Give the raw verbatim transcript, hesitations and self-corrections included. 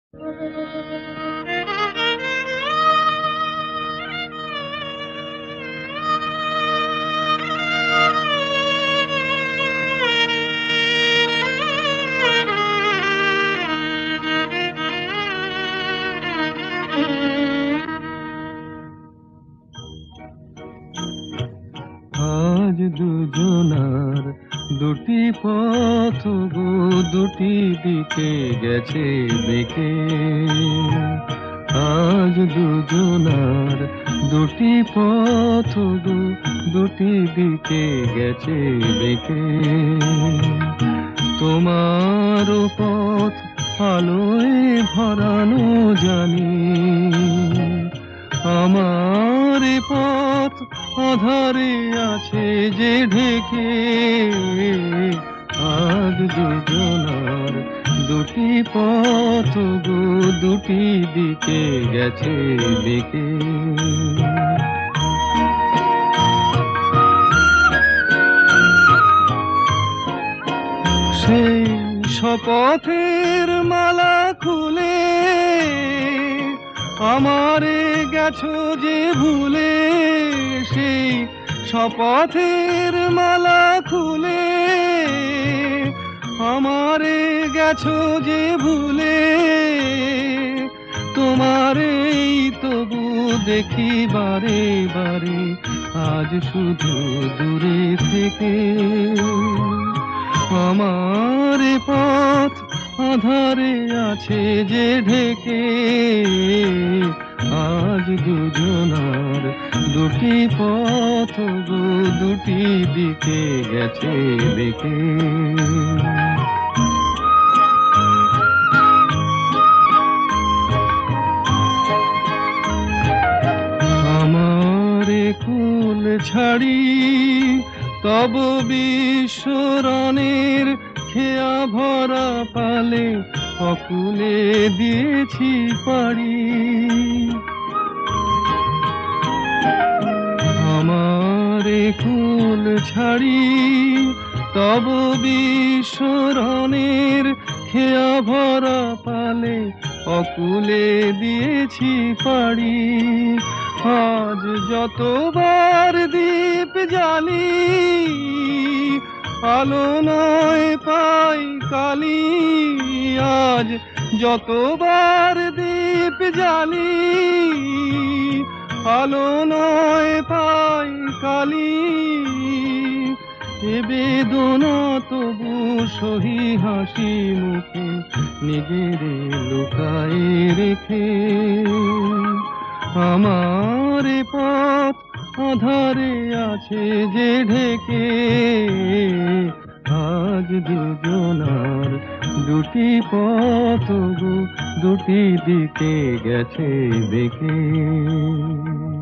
আজ দুজনার দুটি পথ গো, দুটি দিকে গেছে বেঁকে। আজ দুজনার দুটি পথ গো, দুটি দিকে গেছে বেঁকে। তোমার পথ আলোয় ভরানো জানি, আমার পথ আধারে আছে যে ঢেকে। আজ দুজনার দুটি পথ গো, দুটি দিকে গেছে বেঁকে। সেই শপথের মালা খুলে আমারে গেছো যে ভুলে। সেই শপথের মালা খুলে আমারে গেছো যে ভুলে। তোমারেই তবু দেখি বারে বারে, আজ শুধু দূরে থেকে। আমার পথ আধারে আছে যে ঢেকে। আজ দুজনার দুটি পথ গো, দুটি দিকে গেছে বেঁকে। আমারে কুল ছাড়ি তব বিশ্বরণের খেয়া ভরা পালে অকুলে দিয়েছি পাড়ি। আমারে কুল ছাড়ি তব বিশ্বরণের খেয়া ভরা পালে অকুলে দিয়েছি পাড়ি। আজ যতবার দীপ জ্বালি আলো নয় পাই কালি। আজ যতবার দীপ জ্বালি আলো নয় পাই কালি। এ বেদনা তবু সহি হাসি মুখে নিজের লুকায়ে রেখে। আমার পথ আধারে আছে যে ঢেকে। আজ দুজনার দুটি পথ গো, দুটি দিকে গেছে বেঁকে।